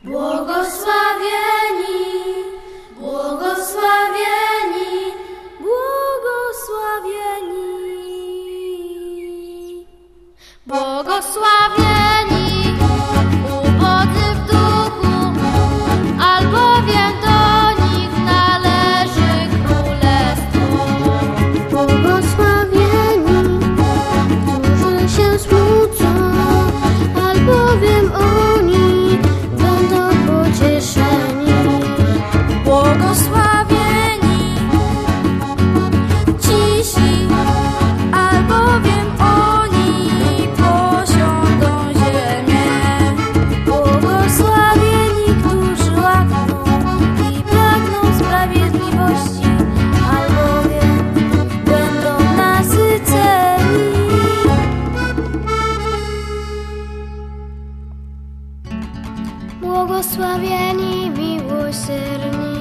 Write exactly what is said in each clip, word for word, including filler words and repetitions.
Błogosławieni, błogosławieni, błogosławieni, błogosławieni, ubodzy w duchu, albowiem do nich należy królestwo. Błogosławieni, którzy się smucą, albowiem oni będą pocieszeni. Błogosławieni cisi, albowiem oni posiądą ziemię. Błogosławieni, którzy łakną i pragną sprawiedliwości, albowiem będą nasyceni. Błogosławieni miłosierni,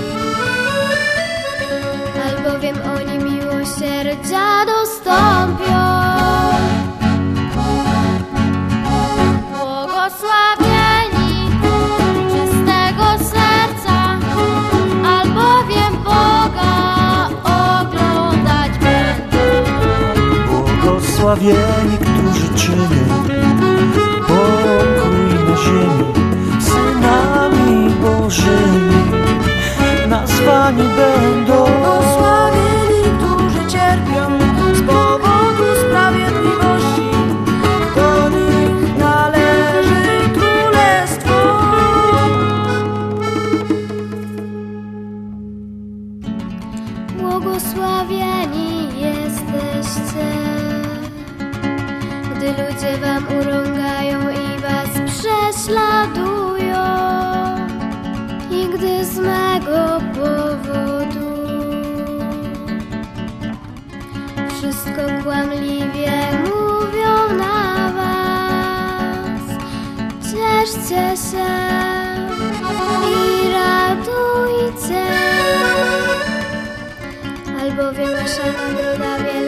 albowiem oni miłosierdzia dostąpią. Błogosławieni czystego serca, albowiem Boga oglądać będą. Błogosławieni, którzy czynią pokój na ziemi, synami Bożymi nazwani będą. Błogosławieni, którzy cierpią z powodu sprawiedliwości, do nich należy królestwo. Błogosławieni jesteście, gdy ludzie wam urągają i was prześladują, i gdy z mego powodu wszystko kłamliwie mówią na was. Cieszcie się i radujcie, albowiem wasza nagroda wielka